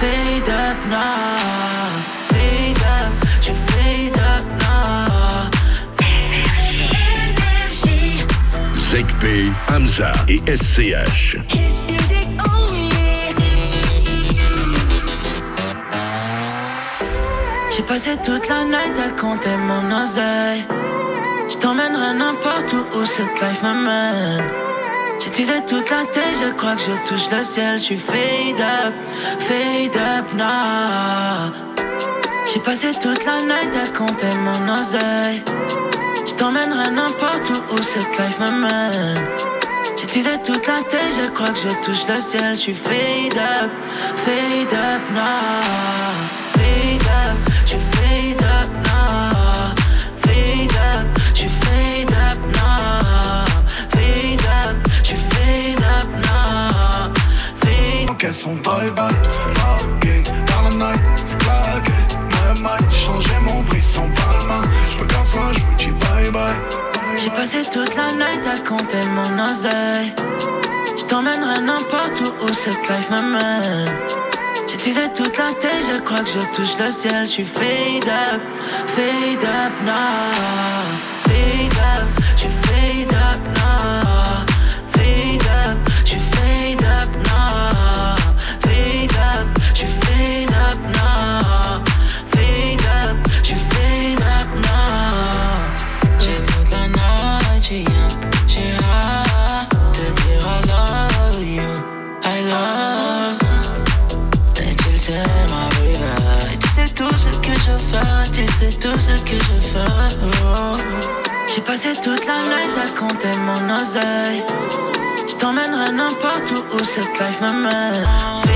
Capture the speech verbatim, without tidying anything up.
fade up now. Fade up, je fade up now. Énergie. Zek P, Hamza et S C H. J'ai passé toute la night à compter mon oseille. Je t'emmènerai n'importe où où cette life m'amène. J'ai teasé toute la tête, je crois que je touche le ciel. Je suis fade up, fade up now. J'ai passé toute la night à compter mon oseille. Je t'emmènerai n'importe où où cette life m'amène. J'ai teasé toute la tête, je crois que je touche le ciel. Je suis fade up, fade up now. Fade up, je fade up now. Fade up, je fade up now. Fade up, je fade up now. Fade up. Qu'elles sont bye-bye, parking dans la night, c'est claqué. Même mic, changer mon prix sans palma. J'me casse pas, j'vous dis bye-bye. J'ai passé toute la night à compter mon oseille. J't'emmènerai n'importe où où cette life m'amène. J'ai teasé toute la tête, je crois que je touche le ciel. Je suis fade up, fade up now. Fade up, je fade up now. Fade up, je fade up now. Fade up, je fade up now. Fade up, je fade up now. J'ai toute la night, tu viens, j'ai hâte de dire I love you, I love you. Et tu le sais, ma baby. Et tu sais tout ce que je fais, tu sais tout ce que je fais. Oh. J'ai passé toute la night à compter mon oseille. Je t'emmènerai n'importe où où cette life m'amène.